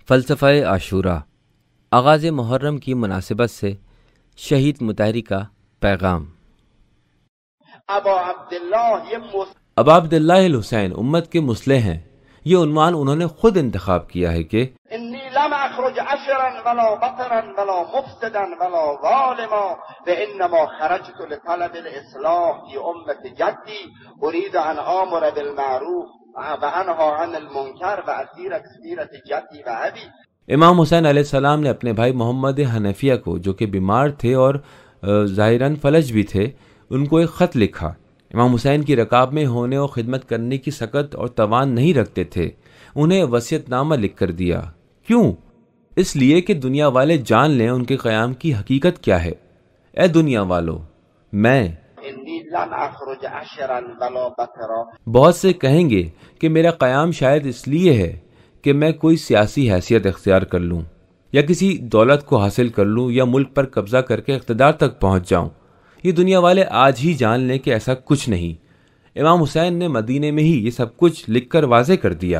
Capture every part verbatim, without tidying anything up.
فلسفہ عاشورہ، آغاز محرم کی مناسبت سے شہید مطہری کا پیغام۔ ابا عبداللہ یہ مس... ابا عبداللہ الحسین امت کے مصلح ہیں۔ یہ عنوان انہوں نے خود انتخاب کیا ہے کہ انی لم اخرج اشرا ولا بطرا ولا مفسدا ولا ظالما وانما خرجت لطلب الاصلاح في امة جدي اريد ان امر بالمعروف وانهى عن المنکر واسير سيرة جدي وابي۔ امام حسین علیہ السلام نے اپنے بھائی محمد حنفیہ کو، جو کہ بیمار تھے اور ظاہراً فلج بھی تھے، ان کو ایک خط لکھا۔ امام حسین کی رکاب میں ہونے اور خدمت کرنے کی سکت اور توان نہیں رکھتے تھے۔ انہیں وصیت نامہ لکھ کر دیا۔ کیوں؟ اس لیے کہ دنیا والے جان لیں ان کے قیام کی حقیقت کیا ہے۔ اے دنیا والو، میں انی لم اخرج اشرا ولا بطرا، بہت سے کہیں گے کہ میرا قیام شاید اس لیے ہے کہ میں کوئی سیاسی حیثیت اختیار کر لوں، یا کسی دولت کو حاصل کر لوں، یا ملک پر قبضہ کر کے اقتدار تک پہنچ جاؤں۔ یہ دنیا والے آج ہی جان لیں کہ ایسا کچھ نہیں۔ امام حسین نے مدینے میں ہی یہ سب کچھ لکھ کر واضح کر دیا۔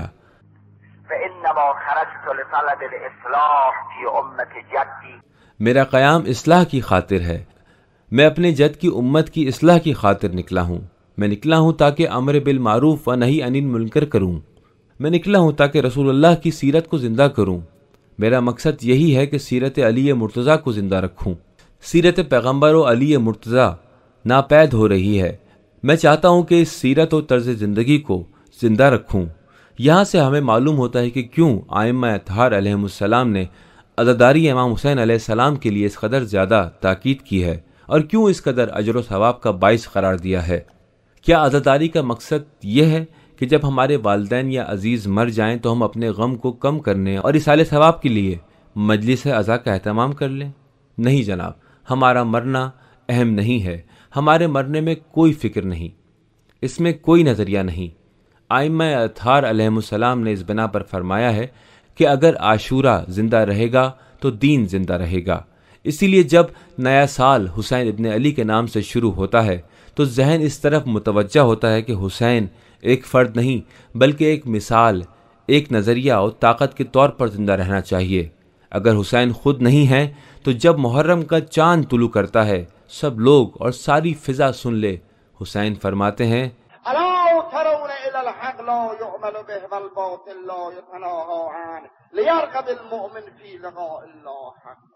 فانما خرجت لطلب الاصلاح في امة جدي، میرا قیام اصلاح کی خاطر ہے۔ میں اپنے جد کی امت کی اصلاح کی خاطر نکلا ہوں۔ میں نکلا ہوں تاکہ امر بالمعروف و نہی عن المنکر کروں۔ میں نکلا ہوں تاکہ رسول اللہ کی سیرت کو زندہ کروں۔ میرا مقصد یہی ہے کہ سیرت علی مرتضیٰ کو زندہ رکھوں۔ سیرت پیغمبر و علی مرتضیٰ ناپید ہو رہی ہے۔ میں چاہتا ہوں کہ اس سیرت و طرز زندگی کو زندہ رکھوں۔ یہاں سے ہمیں معلوم ہوتا ہے کہ کیوں ائمہ اطہار علیہم السلام نے عزاداری امام حسین علیہ السلام کے لیے اس قدر زیادہ تاکید کی ہے، اور کیوں اس قدر اجر و ثواب کا باعث قرار دیا ہے۔ کیا عزاداری کا مقصد یہ ہے کہ جب ہمارے والدین یا عزیز مر جائیں تو ہم اپنے غم کو کم کرنے اور اصال ثواب کے لیے مجلس عزا کا اہتمام کر لیں؟ نہیں جناب، ہمارا مرنا اہم نہیں ہے۔ ہمارے مرنے میں کوئی فکر نہیں، اس میں کوئی نظریہ نہیں۔ ائمہ اطہار علیہم السلام نے اس بنا پر فرمایا ہے کہ اگر عاشورہ زندہ رہے گا تو دین زندہ رہے گا۔ اسی لیے جب نیا سال حسین ابن علی کے نام سے شروع ہوتا ہے تو ذہن اس طرف متوجہ ہوتا ہے کہ حسین ایک فرد نہیں بلکہ ایک مثال، ایک نظریہ اور طاقت کے طور پر زندہ رہنا چاہیے۔ اگر حسین خود نہیں ہیں تو جب محرم کا چاند طلوع کرتا ہے سب لوگ اور ساری فضا سن لے۔ حسین فرماتے ہیں الا ترون الى الحق لا يعمل به والباطل لا يتناهى عنه ليرغب المؤمن في لقاء الله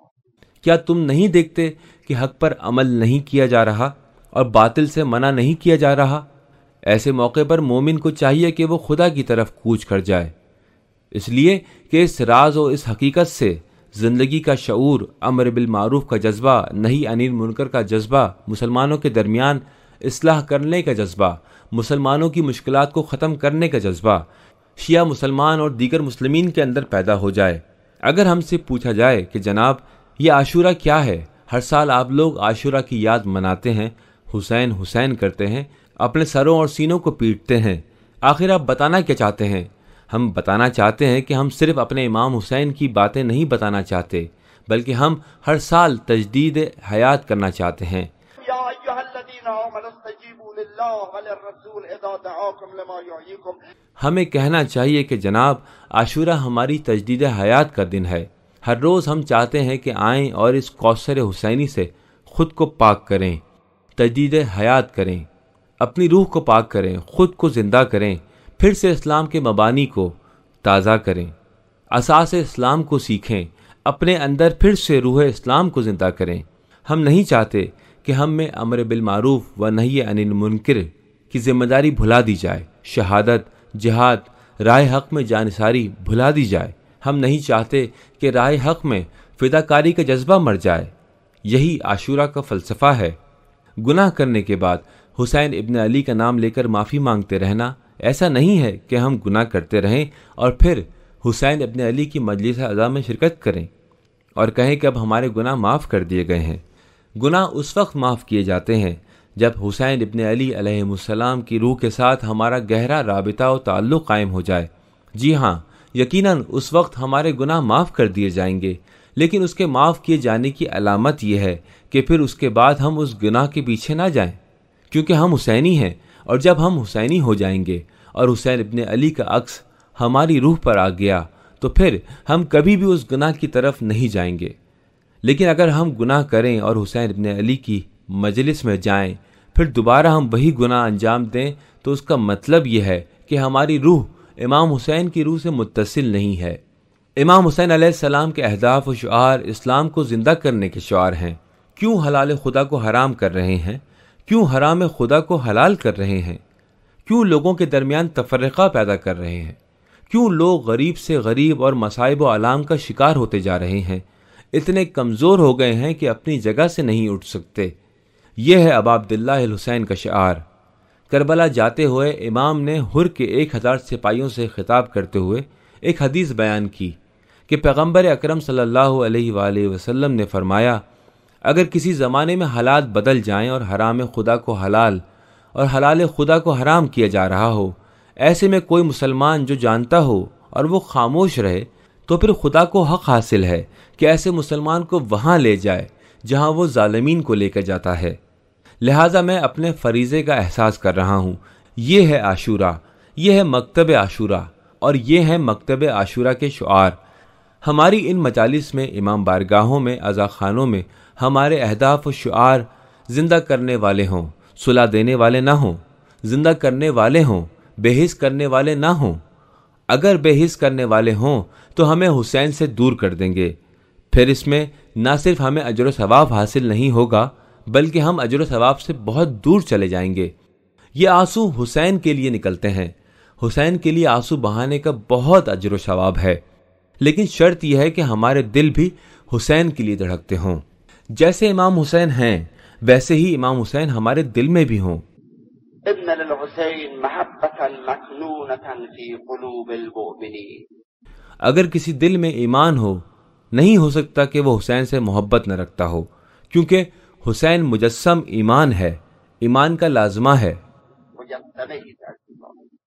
حق۔ کیا تم نہیں دیکھتے کہ حق پر عمل نہیں کیا جا رہا اور باطل سے منع نہیں کیا جا رہا؟ ایسے موقع پر مومن کو چاہیے کہ وہ خدا کی طرف کوچ کر جائے، اس لیے کہ اس راز و اس حقیقت سے زندگی کا شعور، امر بالمعروف کا جذبہ، نہی عن المنکر کا جذبہ، مسلمانوں کے درمیان اصلاح کرنے کا جذبہ، مسلمانوں کی مشکلات کو ختم کرنے کا جذبہ شیعہ مسلمان اور دیگر مسلمین کے اندر پیدا ہو جائے۔ اگر ہم سے پوچھا جائے کہ جناب یہ عاشورہ کیا ہے، ہر سال آپ لوگ عاشورہ کی یاد مناتے ہیں، حسین حسین کرتے ہیں، اپنے سروں اور سینوں کو پیٹتے ہیں، آخر آپ بتانا کیا چاہتے ہیں؟ ہم بتانا چاہتے ہیں کہ ہم صرف اپنے امام حسین کی باتیں نہیں بتانا چاہتے، بلکہ ہم ہر سال تجدید حیات کرنا چاہتے ہیں۔ یا ایھا الذین آمنوا استجیبوا للہ وللرسول اذا دعاکم لما یحییکم۔ ہمیں کہنا چاہیے کہ جناب عاشورہ ہماری تجدید حیات کا دن ہے۔ ہر روز ہم چاہتے ہیں کہ آئیں اور اس کوثر حسینی سے خود کو پاک کریں، تجدید حیات کریں، اپنی روح کو پاک کریں، خود کو زندہ کریں، پھر سے اسلام کے مبانی کو تازہ کریں، اساس اسلام کو سیکھیں، اپنے اندر پھر سے روح اسلام کو زندہ کریں۔ ہم نہیں چاہتے کہ ہم میں امر بالمعروف و نہی عن المنکر کی ذمہ داری بھلا دی جائے، شہادت، جہاد، راہ حق میں جانثاری بھلا دی جائے۔ ہم نہیں چاہتے کہ راہ حق میں فداکاری کا جذبہ مر جائے۔ یہی عاشورہ کا فلسفہ ہے۔ گناہ کرنے کے بعد حسین ابن علی کا نام لے کر معافی مانگتے رہنا ایسا نہیں ہے کہ ہم گناہ کرتے رہیں اور پھر حسین ابن علی کی مجلس عزا میں شرکت کریں اور کہیں کہ اب ہمارے گناہ معاف کر دیے گئے ہیں۔ گناہ اس وقت معاف کیے جاتے ہیں جب حسین ابن علی علیہ السلام کی روح کے ساتھ ہمارا گہرا رابطہ و تعلق قائم ہو جائے۔ جی ہاں، یقیناً اس وقت ہمارے گناہ معاف کر دیے جائیں گے، لیکن اس کے معاف کیے جانے کی علامت یہ ہے کہ پھر اس کے بعد ہم اس گناہ کے پیچھے نہ جائیں، کیونکہ ہم حسینی ہیں، اور جب ہم حسینی ہو جائیں گے اور حسین ابن علی کا عکس ہماری روح پر آ گیا تو پھر ہم کبھی بھی اس گناہ کی طرف نہیں جائیں گے۔ لیکن اگر ہم گناہ کریں اور حسین ابن علی کی مجلس میں جائیں، پھر دوبارہ ہم وہی گناہ انجام دیں، تو اس کا مطلب یہ ہے کہ ہماری روح امام حسین کی روح سے متصل نہیں ہے۔ امام حسین علیہ السلام کے اہداف و شعار اسلام کو زندہ کرنے کے شعار ہیں۔ کیوں حلال خدا کو حرام کر رہے ہیں؟ کیوں حرام خدا کو حلال کر رہے ہیں؟ کیوں لوگوں کے درمیان تفرقہ پیدا کر رہے ہیں؟ کیوں لوگ غریب سے غریب اور مصائب و آلام کا شکار ہوتے جا رہے ہیں؟ اتنے کمزور ہو گئے ہیں کہ اپنی جگہ سے نہیں اٹھ سکتے۔ یہ ہے ابا عبداللہ الحسین کا شعار۔ کربلا جاتے ہوئے امام نے ہر کے ایک ہزار سپاہیوں سے خطاب کرتے ہوئے ایک حدیث بیان کی کہ پیغمبر اکرم صلی اللہ علیہ وآلہ وسلم نے فرمایا، اگر کسی زمانے میں حالات بدل جائیں اور حرام خدا کو حلال اور حلال خدا کو حرام کیا جا رہا ہو، ایسے میں کوئی مسلمان جو جانتا ہو اور وہ خاموش رہے، تو پھر خدا کو حق حاصل ہے کہ ایسے مسلمان کو وہاں لے جائے جہاں وہ ظالمین کو لے کر جاتا ہے۔ لہٰذا میں اپنے فریضے کا احساس کر رہا ہوں۔ یہ ہے عاشورہ، یہ ہے مکتب عاشورہ، اور یہ ہے مکتب عاشورہ کے شعار۔ ہماری ان مجالس میں، امام بارگاہوں میں، عزا خانوں میں ہمارے اہداف و شعار زندہ کرنے والے ہوں، صلح دینے والے نہ ہوں، زندہ کرنے والے ہوں، بے حس کرنے والے نہ ہوں۔ اگر بے حس کرنے والے ہوں تو ہمیں حسین سے دور کر دیں گے۔ پھر اس میں نہ صرف ہمیں اجر و ثواب حاصل نہیں ہوگا، بلکہ ہم اجر و ثواب سے بہت دور چلے جائیں گے۔ یہ آنسو حسین کے لیے نکلتے ہیں۔ حسین کے لیے آنسو بہانے کا بہت اجر و ثواب ہے، لیکن شرط یہ ہے کہ ہمارے دل بھی حسین کے لیے دھڑکتے ہوں۔ جیسے امام حسین ہیں ویسے ہی امام حسین ہمارے دل میں بھی ہوں۔ ان للحسین محبۃ مکنونۃ فی قلوب المؤمنین۔ اگر کسی دل میں ایمان ہو، نہیں ہو سکتا کہ وہ حسین سے محبت نہ رکھتا ہو، کیونکہ حسین مجسم ایمان ہے، ایمان کا لازمہ ہے۔ مجسمہ ہی